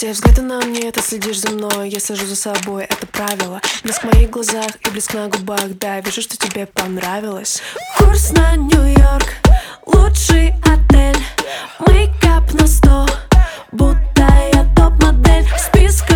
Все взгляды на мне, ты следишь за мной. Я слежу за собой, это правило. Блеск в моих глазах и блеск на губах. Да, вижу, что тебе понравилось. Курс на Нью-Йорк, лучший отель. Мейкап на 100, будто я топ-модель. Список